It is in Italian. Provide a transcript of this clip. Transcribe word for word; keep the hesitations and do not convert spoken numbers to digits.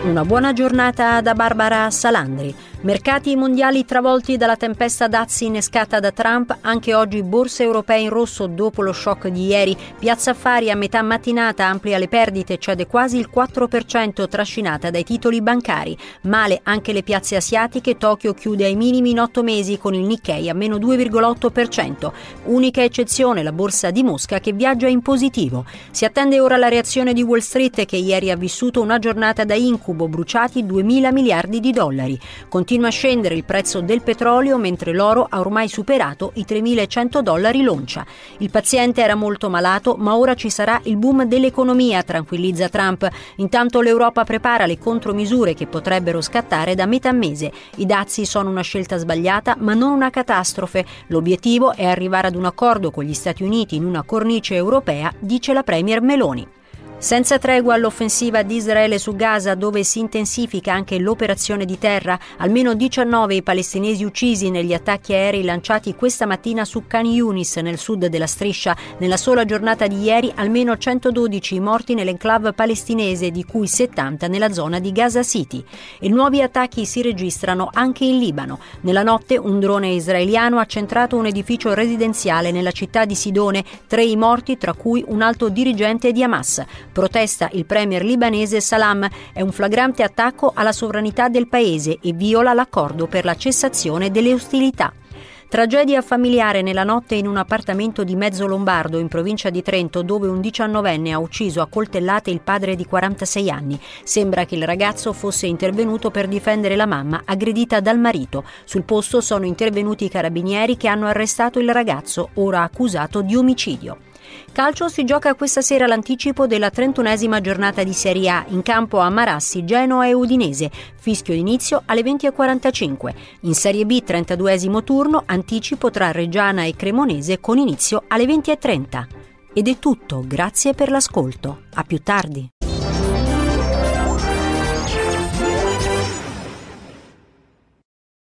Una buona giornata da Barbara Salandri. Mercati mondiali travolti dalla tempesta dazi innescata da Trump, anche oggi borse europee in rosso dopo lo shock di ieri. Piazza Affari a metà mattinata amplia le perdite, cede quasi il quattro per cento trascinata dai titoli bancari. Male anche le piazze asiatiche, Tokyo chiude ai minimi in otto mesi con il Nikkei a meno due virgola otto per cento. Unica eccezione la borsa di Mosca che viaggia in positivo. Si attende ora la reazione di Wall Street che ieri ha vissuto una giornata da incubo, bruciati duemila miliardi di dollari. Continua a scendere il prezzo del petrolio mentre l'oro ha ormai superato i tremilacento dollari l'oncia. Il paziente era molto malato, ma ora ci sarà il boom dell'economia, tranquillizza Trump. Intanto l'Europa prepara le contromisure che potrebbero scattare da metà mese. I dazi sono una scelta sbagliata, ma non una catastrofe. L'obiettivo è arrivare ad un accordo con gli Stati Uniti in una cornice europea, dice la premier Meloni. Senza tregua all'offensiva di Israele su Gaza, dove si intensifica anche l'operazione di terra. Almeno diciannove i palestinesi uccisi negli attacchi aerei lanciati questa mattina su Khan Yunis, nel sud della striscia. Nella sola giornata di ieri almeno centododici morti nell'enclave palestinese, di cui settanta nella zona di Gaza City. E nuovi attacchi si registrano anche in Libano. Nella notte un drone israeliano ha centrato un edificio residenziale nella città di Sidone, tre i morti, tra cui un alto dirigente di Hamas. Protesta il premier libanese Salam, è un flagrante attacco alla sovranità del paese e viola l'accordo per la cessazione delle ostilità. Tragedia familiare nella notte in un appartamento di Mezzolombardo in provincia di Trento, dove un diciannovenne ha ucciso a coltellate il padre di quarantasei anni. Sembra che il ragazzo fosse intervenuto per difendere la mamma aggredita dal marito. Sul posto sono intervenuti i carabinieri che hanno arrestato il ragazzo, ora accusato di omicidio. Calcio, si gioca questa sera l'anticipo della trentunesima giornata di Serie A. In campo a Marassi, Genoa e Udinese. Fischio d'inizio alle venti e quarantacinque. In Serie B, trentaduesimo turno, anticipo tra Reggiana e Cremonese con inizio alle venti e trenta. Ed è tutto, grazie per l'ascolto. A più tardi.